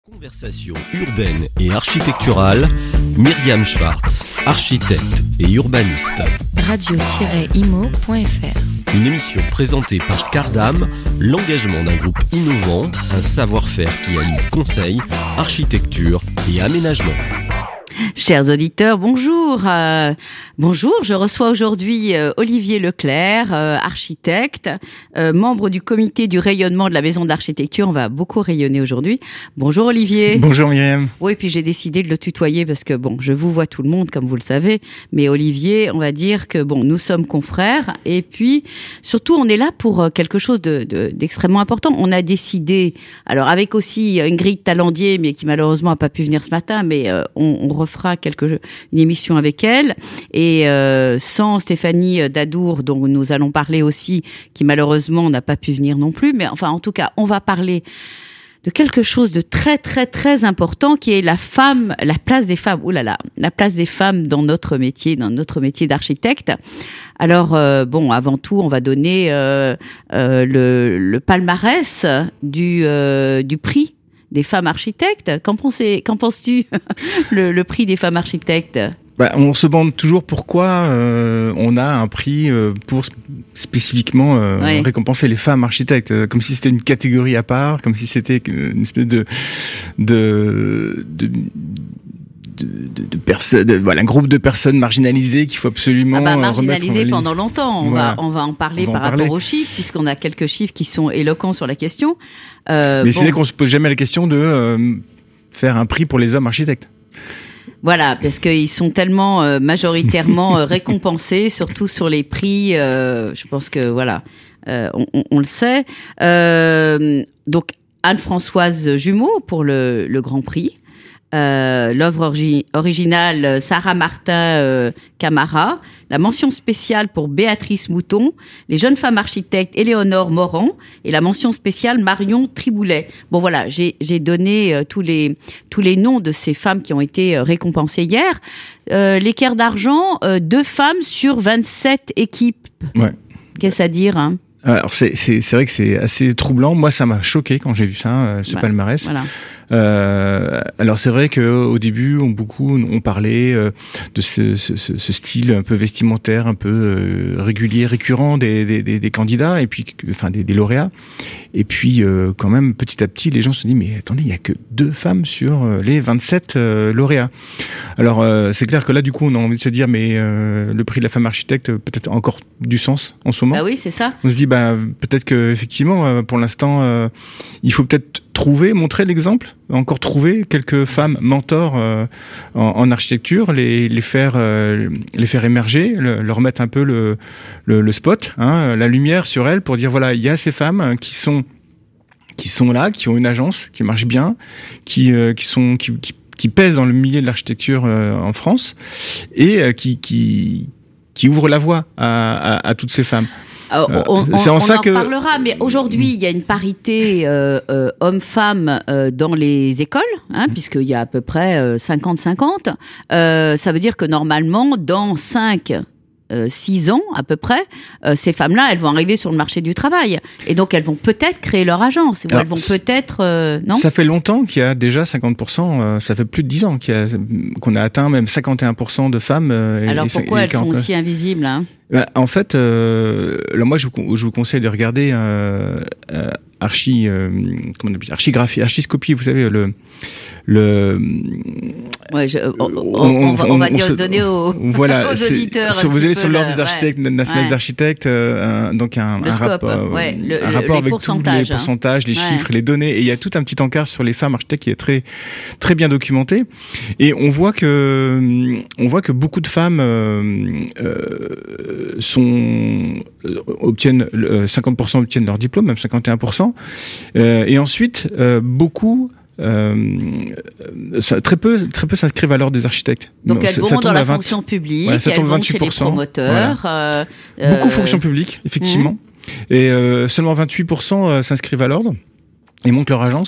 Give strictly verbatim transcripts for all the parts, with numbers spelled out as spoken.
Conversation urbaine et architecturale, Myriam Schwartz, architecte et urbaniste. radio tiret imo point f r. Une émission présentée par Cardam, l'engagement d'un groupe innovant, un savoir-faire qui allie conseil, architecture et aménagement. Chers auditeurs, bonjour. Euh, bonjour, je reçois aujourd'hui euh, Olivier Leclerc, euh, architecte, euh, membre du comité du rayonnement de la Maison d'Architecture. On va beaucoup rayonner aujourd'hui. Bonjour Olivier. Bonjour Myriam. Oui, puis j'ai décidé de le tutoyer parce que bon, je vous vois tout le monde comme vous le savez, mais Olivier, on va dire que bon, nous sommes confrères et puis surtout on est là pour quelque chose de, de, d'extrêmement important. On a décidé, alors avec aussi Ingrid Talandier, mais qui malheureusement a pas pu venir ce matin, mais euh, on, on refera quelque, une émission avec elle. Et euh, sans Stéphanie Dadour, dont nous allons parler aussi, qui malheureusement n'a pas pu venir non plus. Mais enfin, en tout cas, on va parler de quelque chose de très, très, très important, qui est la femme, la place des femmes. Ouh là là, la place des femmes dans notre métier, dans notre métier d'architecte. Alors, euh, bon, avant tout, on va donner euh, euh, le, le palmarès du, euh, du prix des femmes architectes. Qu'en, pensez, qu'en penses-tu, le, le prix des femmes architectes? Bah, on se demande toujours pourquoi euh, on a un prix euh, pour spécifiquement euh, ouais. récompenser les femmes architectes, euh, comme si c'était une catégorie à part, comme si c'était une espèce de de, de De, de, de personnes, voilà, un groupe de personnes marginalisées qu'il faut absolument ah bah, marginalisées remettre en pendant longtemps. On voilà. va, on va en parler va par en rapport parler. aux chiffres, puisqu'on a quelques chiffres qui sont éloquents sur la question. Euh, Mais bon. c'est vrai qu'on se pose jamais la question de euh, faire un prix pour les hommes architectes. Voilà, parce qu'ils sont tellement euh, majoritairement euh, récompensés, surtout sur les prix. Euh, je pense que voilà, euh, on, on, on le sait. Euh, donc Anne-Françoise Jumeau pour le, le Grand Prix. Euh, l'œuvre orgi- originale Sarah Martin euh, Camara, la mention spéciale pour Béatrice Mouton, les jeunes femmes architectes Éléonore Morand et la mention spéciale Marion Triboulet. Bon voilà, j'ai, j'ai donné euh, tous les tous les noms de ces femmes qui ont été euh, récompensées hier. Euh, l'équerre d'argent, euh, deux femmes sur vingt-sept équipes. Ouais. Qu'est-ce à dire, hein? Alors c'est c'est c'est vrai que c'est assez troublant. Moi ça m'a choqué quand j'ai vu ça, euh, ce bah, palmarès. Voilà. Euh, alors c'est vrai que au début, on beaucoup on parlait euh, de ce, ce, ce style un peu vestimentaire, un peu euh, régulier, récurrent des, des, des, des candidats et puis enfin des, des lauréats. Et puis euh, quand même petit à petit, les gens se sont dit mais attendez, il y a que deux femmes sur euh, les vingt-sept euh, lauréats. Alors euh, c'est clair que là du coup, on a envie de se dire mais euh, le prix de la femme architecte peut-être encore du sens en ce moment. Bah oui, c'est ça. On se dit bah peut-être que effectivement euh, pour l'instant euh, il faut peut-être trouver, montrer l'exemple, encore trouver quelques femmes mentors euh, en, en architecture, les, les faire, euh, les faire émerger, le, leur mettre un peu le, le, le spot, hein, la lumière sur elles pour dire voilà, il y a ces femmes qui sont, qui sont là, qui ont une agence, qui marche bien, qui, euh, qui sont, qui, qui, qui pèsent dans le milieu de l'architecture euh, en France et euh, qui, qui, qui ouvrent la voie à, à, à toutes ces femmes. Euh, on on, c'est en, on ça en que... parlera, mais aujourd'hui, il y a une parité euh, euh, hommes-femmes euh, dans les écoles, hein, puisqu'il y a à peu près euh, cinquante cinquante. Euh, ça veut dire que normalement, dans cinq Euh, six ans à peu près, euh, ces femmes-là, elles vont arriver sur le marché du travail et donc elles vont peut-être créer leur agence. Ou Alors, elles vont peut-être euh, non. Ça fait longtemps qu'il y a déjà cinquante pour cent. Euh, ça fait plus de dix ans qu'il y a, qu'on a atteint même cinquante et un pour cent de femmes. Euh, Alors et, pourquoi et elles sont aussi invisibles, hein? Bah, en fait, euh, là, moi, je vous, je vous conseille de regarder euh, euh, archi, euh, comment on appelle, archigraphie, archiscopie. Vous savez le le. Ouais, je, on, on, on, on va, on va on dire, se, donner aux, voilà, aux auditeurs. Sur, vous allez sur l'ordre des architectes, ouais, national ouais. des architectes, euh, un, donc un, le un, scope, rapport, ouais, le, un le, rapport les avec tous les pourcentages, les hein. chiffres, ouais. les données, et il y a tout un petit encart sur les femmes architectes qui est très très bien documenté, et on voit que on voit que beaucoup de femmes euh, euh, sont obtiennent euh, cinquante pour cent obtiennent leur diplôme, même cinquante et un pour cent, euh, et ensuite euh, beaucoup Euh, ça, très peu, très peu s'inscrivent à l'ordre des architectes. Donc elles ça, vont ça dans la vingt fonction publique, ouais, ça elles tombe vont chez les promoteurs. Voilà. Euh, Beaucoup fonction publique, effectivement. Mmh. Et euh, seulement vingt-huit pour cent s'inscrivent à l'ordre et montent leur agence.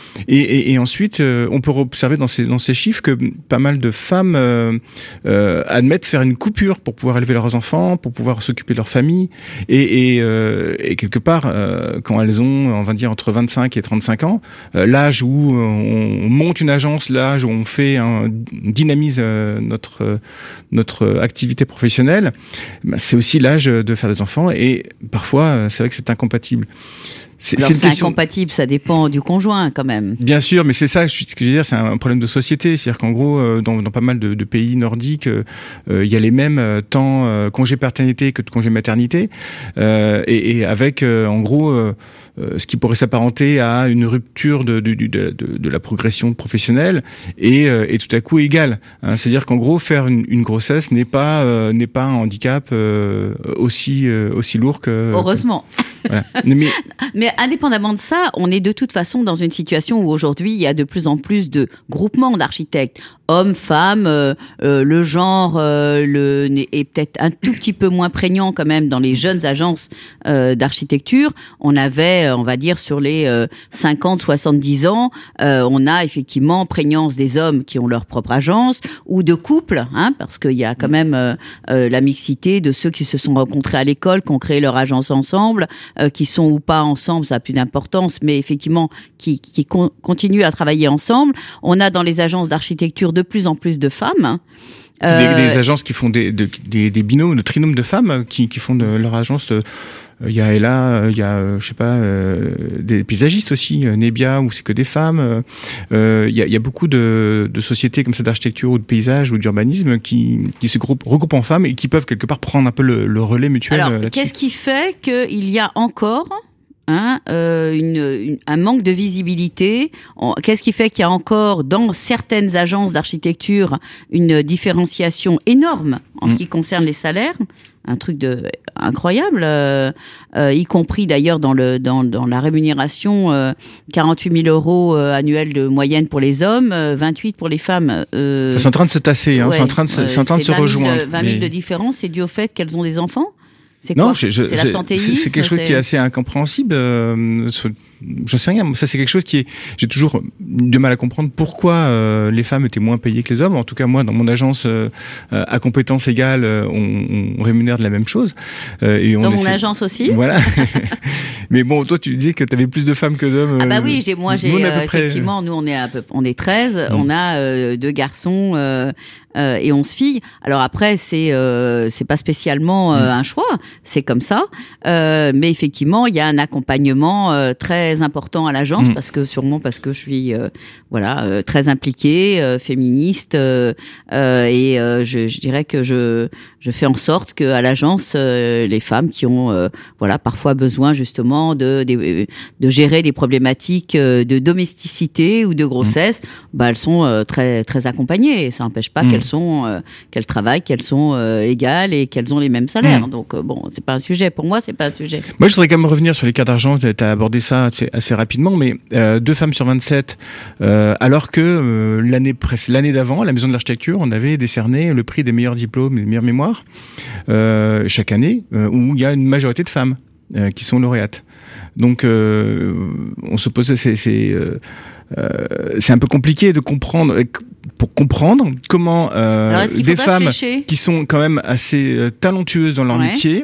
Et, et, et ensuite, euh, on peut observer dans ces, dans ces chiffres que pas mal de femmes euh, euh, admettent faire une coupure pour pouvoir élever leurs enfants, pour pouvoir s'occuper de leur famille. Et, et, euh, et quelque part, euh, quand elles ont, on va dire, entre vingt-cinq et trente-cinq ans, euh, l'âge où on monte une agence, l'âge où on fait, un, on dynamise euh, notre, euh, notre activité professionnelle, bah, c'est aussi l'âge de faire des enfants. Et parfois, c'est vrai que c'est incompatible. C'est, Alors, c'est, c'est question... incompatible, ça dépend du conjoint quand même. Bien sûr, mais c'est ça, ce que je veux dire, c'est un problème de société. C'est-à-dire qu'en gros, dans, dans pas mal de, de pays nordiques, euh, il y a les mêmes euh, temps euh, congé paternité que de congé maternité, euh, et, et avec, euh, en gros, euh, ce qui pourrait s'apparenter à une rupture de, de, de, de, de la progression professionnelle et, euh, et tout à coup égale. Hein. C'est-à-dire qu'en gros, faire une, une grossesse n'est pas, euh, n'est pas un handicap euh, aussi, euh, aussi lourd que... Heureusement. Que, voilà. mais, mais indépendamment de ça, on est de toute façon dans une situation où aujourd'hui, il y a de plus en plus de groupements d'architectes. Hommes, femmes, euh, euh, le genre euh, le, est peut-être un tout petit peu moins prégnant quand même dans les jeunes agences euh, d'architecture. On avait, on va dire, sur les euh, cinquante soixante-dix ans, euh, on a effectivement prégnance des hommes qui ont leur propre agence ou de couples, hein, parce qu'il y a quand même euh, euh, la mixité de ceux qui se sont rencontrés à l'école, qui ont créé leur agence ensemble, euh, qui sont ou pas ensemble, ça n'a plus d'importance, mais effectivement qui, qui con- continuent à travailler ensemble. On a dans les agences d'architecture de plus en plus de femmes. Euh, des, des agences qui font des, de, des, des binômes, de trinômes de femmes qui, qui font de leur agence. Il euh, y a Ella, il y a, euh, je sais pas, euh, des paysagistes aussi, euh, Nebia, où c'est que des femmes. Il euh, y, a, y a beaucoup de, de sociétés comme ça d'architecture ou de paysage ou d'urbanisme qui, qui se groupent, regroupent en femmes et qui peuvent quelque part prendre un peu le, le relais mutuel. Alors, là-dessus. Qu'est-ce qui fait qu'il y a encore... Hein, euh, une, une, un manque de visibilité. On, qu'est-ce qui fait qu'il y a encore dans certaines agences d'architecture une différenciation énorme en mmh. ce qui concerne les salaires, un truc de incroyable, euh, euh, y compris d'ailleurs dans le dans dans la rémunération, euh, quarante-huit mille euros euh, annuels de moyenne pour les hommes, euh, vingt-huit pour les femmes. Euh, c'est en train de se tasser, hein, ouais, c'est en train de, c'est en train de se rejoindre. vingt mille mais... de différence, c'est dû au fait qu'elles ont des enfants. C'est non, quoi je, je, c'est l'absentéisme. C'est, c'est quelque chose c'est... qui est assez incompréhensible. Euh, je sais rien. Ça, c'est quelque chose qui est. J'ai toujours de mal à comprendre pourquoi euh, les femmes étaient moins payées que les hommes. En tout cas, moi, dans mon agence, euh, à compétences égales, on, on rémunère de la même chose. Euh, et on dans essaie... mon agence aussi. Voilà. Mais bon, toi, tu disais que tu avais plus de femmes que d'hommes. Ah bah oui, j'ai, moi, j'ai euh, près... effectivement, nous, on est à peu, on est treize. Mmh. On a euh, deux garçons. Euh, Euh, et onze filles. Alors après, c'est euh, c'est pas spécialement euh, un choix, c'est comme ça. Euh, mais effectivement, il y a un accompagnement euh, très important à l'agence mmh. parce que sûrement parce que je suis euh, voilà euh, très impliquée, euh, féministe euh, euh, et euh, je, je dirais que je je fais en sorte que à l'agence euh, les femmes qui ont euh, voilà parfois besoin justement de de, de gérer des problématiques euh, de domesticité ou de grossesse, mmh. bah elles sont euh, très très accompagnées. Et ça n'empêche pas mmh. qu'elles sont euh, qu'elles travaillent, qu'elles sont euh, égales et qu'elles ont les mêmes salaires. Mmh. Donc euh, bon, c'est pas un sujet pour moi, c'est pas un sujet. Moi, je voudrais quand même revenir sur les cas d'argent. Tu as abordé ça assez, assez rapidement, mais euh, deux femmes sur vingt-sept, euh, alors que euh, l'année l'année d'avant, à la Maison de l'Architecture, on avait décerné le prix des meilleurs diplômes et des meilleures mémoires euh, chaque année, euh, où il y a une majorité de femmes euh, qui sont lauréates. Donc, euh, on se pose, c'est, c'est, euh, euh, c'est un peu compliqué de comprendre, pour comprendre comment euh, Alors, des femmes flécher qui sont quand même assez euh, talentueuses dans leur ouais. métier,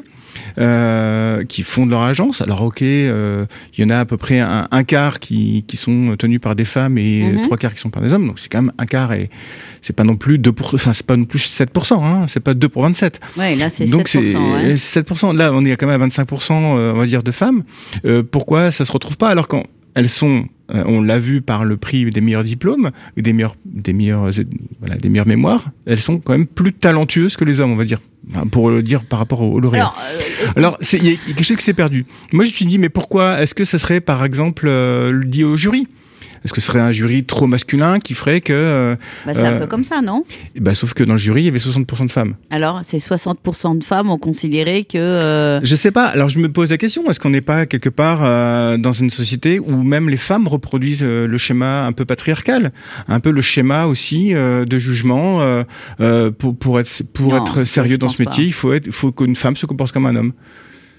euh, qui fondent leur agence. Alors, ok, il euh, y en a à peu près un, un quart qui, qui sont tenus par des femmes et mm-hmm. trois quarts qui sont par des hommes. Donc, c'est quand même un quart et c'est pas non plus deux pour cent, enfin, c'est pas non plus sept pour cent, hein, c'est pas deux pour vingt-sept. Ouais, là, c'est Donc, sept pour cent. c'est ouais. sept pour cent. Là, on est quand même à vingt-cinq pour cent, on va dire, de femmes. Euh, pourquoi ça se retrouve pas alors quand elles sont, euh, on l'a vu par le prix des meilleurs diplômes, des meilleurs, des meilleurs, voilà, des meilleures mémoires, elles sont quand même plus talentueuses que les hommes, on va dire, enfin, pour le dire par rapport aux lauréats. Alors, euh, Alors c'est, il y a quelque chose qui s'est perdu. Moi, je me suis dit, mais pourquoi est-ce que ça serait, par exemple, euh, dit au jury? Est-ce que ce serait un jury trop masculin qui ferait que... Euh, bah c'est euh, un peu comme ça, non? Et bah, sauf que dans le jury, il y avait soixante pour cent de femmes. Alors, ces soixante pour cent de femmes ont considéré que... Euh... Je sais pas. Alors, je me pose la question. Est-ce qu'on n'est pas quelque part euh, dans une société où même les femmes reproduisent euh, le schéma un peu patriarcal, un peu le schéma aussi euh, de jugement euh, euh, pour, pour être, pour non, être sérieux dans ce métier, pas. il faut, être, il faut qu'une femme se comporte comme un homme.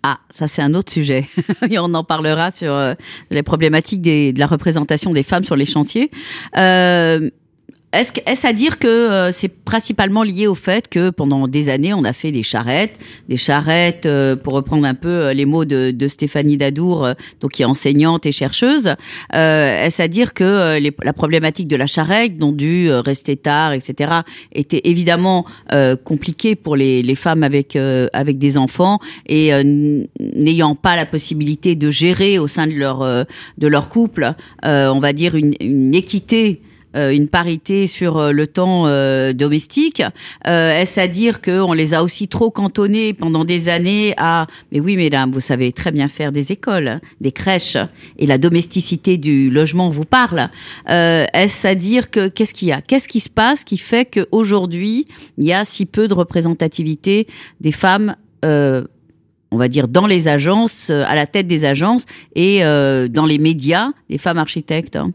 Ah, ça c'est un autre sujet. Et on en parlera sur euh, les problématiques des, de la représentation des femmes sur les chantiers. Euh, Est-ce, est-ce à dire que euh, c'est principalement lié au fait que pendant des années, on a fait des charrettes, des charrettes, euh, pour reprendre un peu euh, les mots de, de Stéphanie Dadour, euh, donc qui est enseignante et chercheuse. Euh, est-ce à dire que euh, les, la problématique de la charrette, dont dû euh, rester tard, et cetera, était évidemment euh, compliquée pour les, les femmes avec euh, avec des enfants et euh, n'ayant pas la possibilité de gérer au sein de leur euh, de leur couple, euh, on va dire une, une équité. Euh, une parité sur euh, le temps euh, domestique. Euh, est-ce à dire qu'on les a aussi trop cantonnés pendant des années à « mais oui, mesdames, vous savez très bien faire des écoles, hein, des crèches, et la domesticité du logement vous parle. Euh, » Est-ce à dire que qu'est-ce qu'il y a ? Qu'est-ce qui se passe qui fait qu'aujourd'hui, il y a si peu de représentativité des femmes euh, on va dire dans les agences, à la tête des agences et euh, dans les médias, des femmes architectes, hein.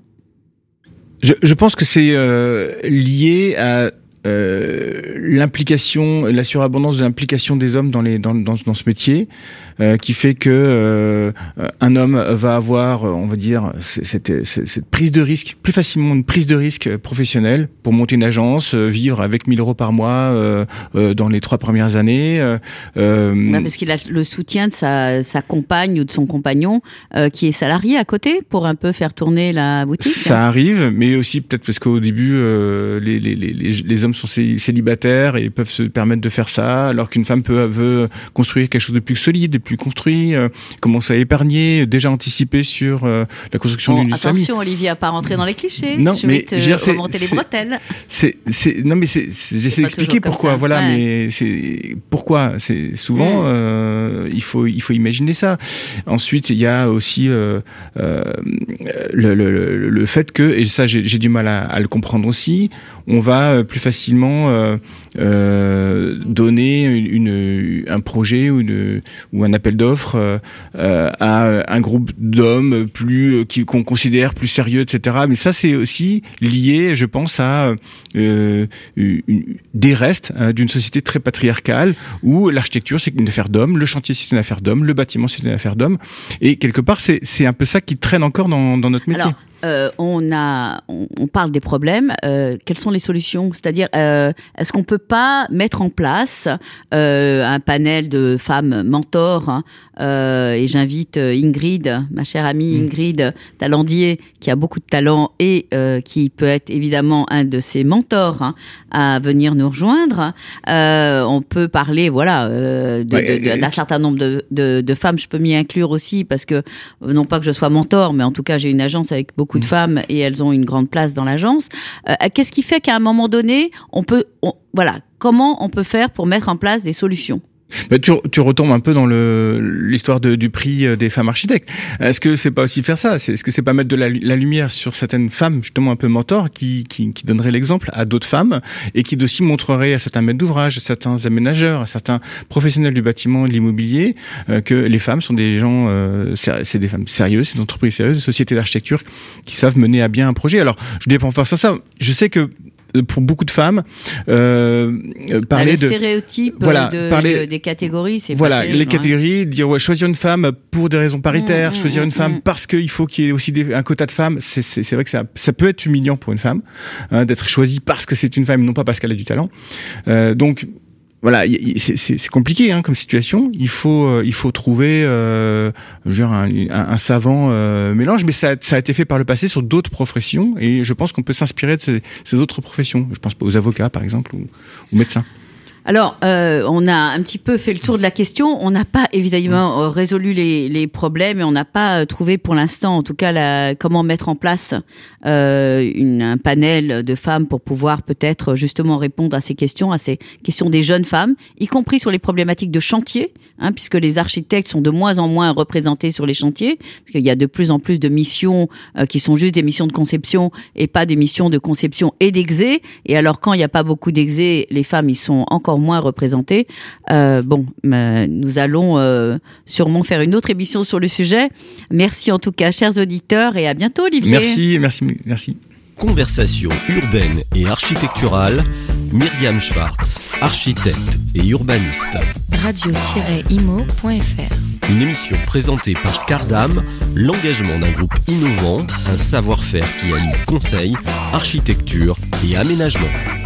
Je, je pense que c'est euh, lié à euh, l'implication, la surabondance de l'implication des hommes dans les dans dans, dans ce métier, euh, qui fait que euh, un homme va avoir, on va dire, cette, cette, cette prise de risque, plus facilement une prise de risque professionnelle pour monter une agence, euh, vivre avec mille euros par mois euh, euh, dans les trois premières années. Euh, ouais, parce qu'il a le soutien de sa, sa compagne ou de son compagnon euh, qui est salarié à côté pour un peu faire tourner la boutique. Ça arrive, mais aussi peut-être parce qu'au début, euh, les, les, les, les hommes sont célibataires et peuvent se permettre de faire ça, alors qu'une femme peut veut construire quelque chose de plus solide, de plus construit, euh, commencer à épargner, déjà anticiper sur euh, la construction bon, d'une famille. Attention, Olivier, à pas rentrer dans les clichés. Non, je mais vais te je veux dire, c'est, remonter les c'est, bretelles. C'est, c'est, non, mais c'est, c'est, j'essaie d'expliquer pourquoi. Voilà, ouais. mais c'est pourquoi. C'est souvent, mmh. euh, il faut, il faut imaginer ça. Ensuite, il y a aussi euh, euh, le, le, le, le fait que, et ça, j'ai, j'ai du mal à, à le comprendre aussi, on va plus facilement euh, euh, donner une, une, un projet ou, une, ou un appel d'offres euh, à un groupe d'hommes plus qui, qu'on considère plus sérieux, et cetera. Mais ça, c'est aussi lié, je pense, à euh, une, des restes hein, d'une société très patriarcale où l'architecture, c'est une affaire d'hommes, le chantier, c'est une affaire d'hommes, le bâtiment, c'est une affaire d'hommes. Et quelque part, c'est, c'est un peu ça qui traîne encore dans, dans notre métier. Alors, Euh, on a, on, on parle des problèmes. Euh, quelles sont les solutions ? C'est-à-dire, euh, est-ce qu'on peut pas mettre en place euh, un panel de femmes mentors hein, euh, et j'invite Ingrid, ma chère amie Ingrid Talandier, qui a beaucoup de talent et euh, qui peut être évidemment un de ses mentors hein, à venir nous rejoindre. Euh, on peut parler, voilà, euh, de, ouais, de, de, d'un certain nombre de, de, de femmes. Je peux m'y inclure aussi parce que non pas que je sois mentor, mais en tout cas j'ai une agence avec beaucoup de femmes et elles ont une grande place dans l'agence. Euh, qu'est-ce qui fait qu'à un moment donné, on peut, on, voilà, comment on peut faire pour mettre en place des solutions ? Bah, tu, tu retombes un peu dans le, l'histoire de, du prix des femmes architectes. Est-ce que c'est pas aussi faire ça ? c'est, Est-ce que c'est pas mettre de la, la lumière sur certaines femmes, justement un peu mentors, qui, qui, qui donneraient l'exemple à d'autres femmes et qui aussi montreraient à certains maîtres d'ouvrage, à certains aménageurs, à certains professionnels du bâtiment et de l'immobilier euh, que les femmes sont des gens, euh, c'est des femmes sérieuses, c'est des entreprises sérieuses, des sociétés d'architecture qui savent mener à bien un projet. Alors, je ne dis pas en faire ça, ça. Je sais que pour beaucoup de femmes, euh, parler le de stéréotype voilà, de, parler, de, des catégories, c'est voilà pas terrible, les catégories, hein. Dire ouais, choisir une femme pour des raisons paritaires, mmh, choisir mmh, une femme mmh. parce qu'il faut qu'il y ait aussi des, un quota de femmes, c'est, c'est, c'est vrai que ça, ça peut être humiliant pour une femme hein, d'être choisie parce que c'est une femme, non pas parce qu'elle a du talent. Euh, donc voilà, c'est, c'est, c'est compliqué hein, comme situation. Il faut, euh, il faut trouver, euh, je veux dire, un, un, un savant euh, mélange. Mais ça, ça a été fait par le passé sur d'autres professions, et je pense qu'on peut s'inspirer de ces, ces autres professions. Je pense aux avocats, par exemple, ou aux médecins. Alors, euh, on a un petit peu fait le tour de la question. On n'a pas évidemment résolu les, les problèmes et on n'a pas trouvé pour l'instant, en tout cas, la, comment mettre en place euh, une, un panel de femmes pour pouvoir peut-être justement répondre à ces questions, à ces questions des jeunes femmes, y compris sur les problématiques de chantier, hein, puisque les architectes sont de moins en moins représentés sur les chantiers, parce qu'il y a de plus en plus de missions euh, qui sont juste des missions de conception et pas des missions de conception et d'exé. Et alors, quand il n'y a pas beaucoup d'exé, les femmes, ils sont encore moins représentés. Euh, bon, euh, nous allons euh, sûrement faire une autre émission sur le sujet. Merci en tout cas, chers auditeurs, et à bientôt, Olivier. Merci, merci, merci. Conversation urbaine et architecturale, Myriam Schwartz, architecte et urbaniste. radio tiret imo point f r Une émission présentée par Cardam, l'engagement d'un groupe innovant, un savoir-faire qui allie conseil, architecture et aménagement.